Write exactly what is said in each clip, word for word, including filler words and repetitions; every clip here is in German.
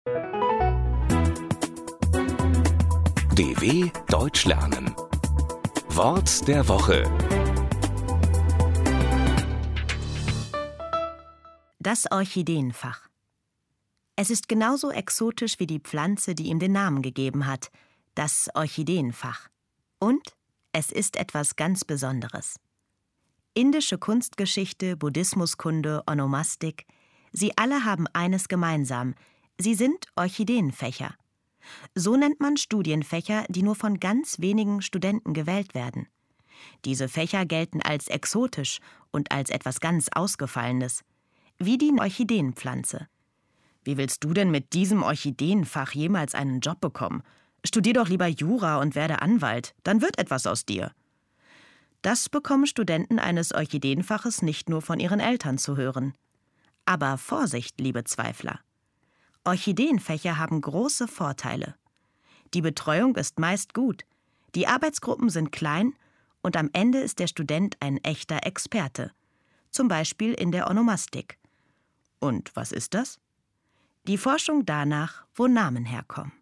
D W Deutsch lernen. Wort der Woche. Das Orchideenfach. Es ist genauso exotisch wie die Pflanze, die ihm den Namen gegeben hat, das Orchideenfach. Und es ist etwas ganz Besonderes. Indische Kunstgeschichte, Buddhismuskunde, Onomastik, sie alle haben eines gemeinsam: sie sind Orchideenfächer. So nennt man Studienfächer, die nur von ganz wenigen Studenten gewählt werden. Diese Fächer gelten als exotisch und als etwas ganz Ausgefallenes, wie die Orchideenpflanze. Wie willst du denn mit diesem Orchideenfach jemals einen Job bekommen? Studier doch lieber Jura und werde Anwalt, dann wird etwas aus dir. Das bekommen Studenten eines Orchideenfaches nicht nur von ihren Eltern zu hören. Aber Vorsicht, liebe Zweifler! Orchideenfächer haben große Vorteile. Die Betreuung ist meist gut, die Arbeitsgruppen sind klein und am Ende ist der Student ein echter Experte, zum Beispiel in der Onomastik. Und was ist das? Die Forschung danach, wo Namen herkommen.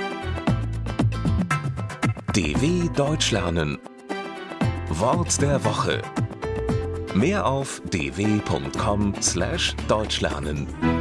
D W Deutsch lernen. Wort der Woche. Mehr auf d w punkt com slash deutschlernen.